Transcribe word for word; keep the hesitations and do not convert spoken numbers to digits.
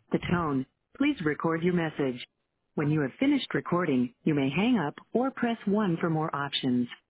the tone, please record your message. When you have finished recording, you may hang up or press one for more options.